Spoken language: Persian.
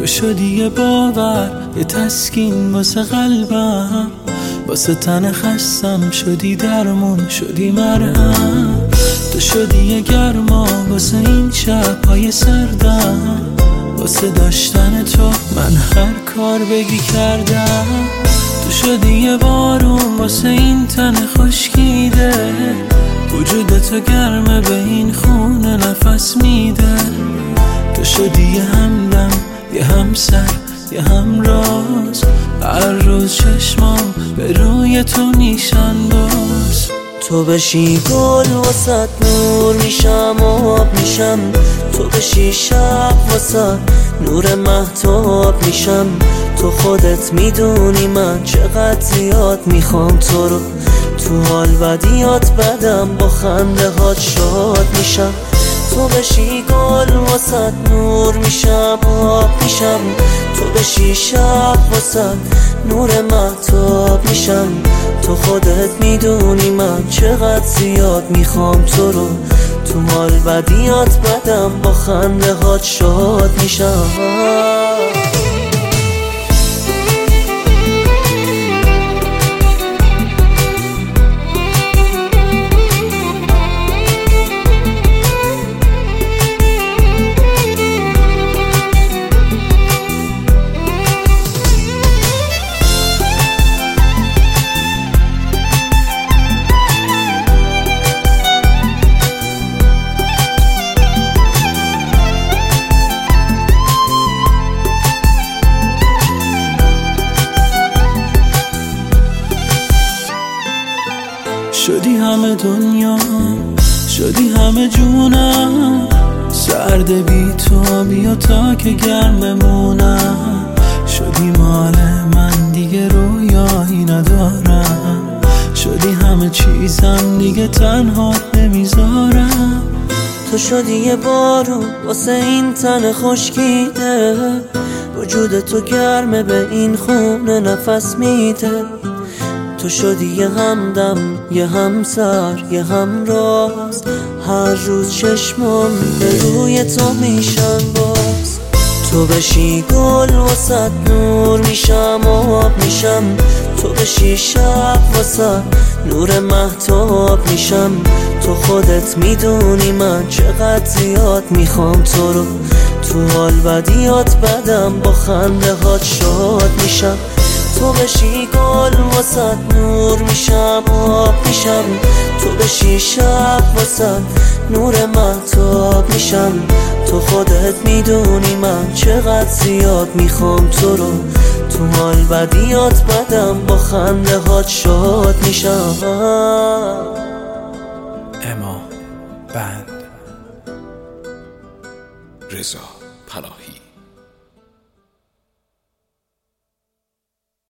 تو شدی یه باور، یه تسکین واسه قلبم، واسه تن خستم شدی درمون، شدی مرهم. تو شدی یه گرما واسه این شب‌های سردم، واسه داشتن تو من هر کار بگی کردم. تو شدی یه بارون واسه این تن خشکیده، وجود تو گرمه به این خونه نفس میده. تو شدی یه همدم، یه همسر، یه همراز، هر روز چشمام به روی تو نیشان باز. تو بشی گل واسط نور میشم و آب میشم، تو بشی شب واسط نور مهتاب میشم. تو خودت میدونی من چقدر زیاد میخوام تو رو، تو حال بدیات بدم با خنده هات شاد میشم. تو بشی گل واسط نور میشم و آب میشم، تو بشی شب واسط نور مهتاب میشم. تو خودت میدونی من چقدر زیاد میخوام تو رو، تو حال بدیات بدم با خنده هات شاد میشم. شدی همه دنیا، شدی همه جونم، سرد بی تو بیا تا که گرم بمونم. شدی مال من دیگه رویایی ندارم، شدی همه چیزم دیگه تنهات نمیذارم. تو شدی یه بارون واسه این تن خشکیده، وجود تو گرمه به این خونه نفس میده. تو شدی یه همدم، یه همسر، یه همراز، هر روز چشمم به روی تو میشن باز. تو بشی گل واسط نور میشم و آب میشم، تو بشی شب واسط نور مهتاب میشم. تو خودت میدونی من چقدر زیاد میخوام تو رو، تو حال بدیات بدم با خنده هات شاد میشم. تو بشی گل واسط نور میشم و آب میشم، تو بشی شب واسط نور مهتاب میشم. تو خودت میدونی من چقدر زیاد میخوام تو رو، تو حال بدیات بدم با خنده هات شاد میشم. اما بند رضا پناهی.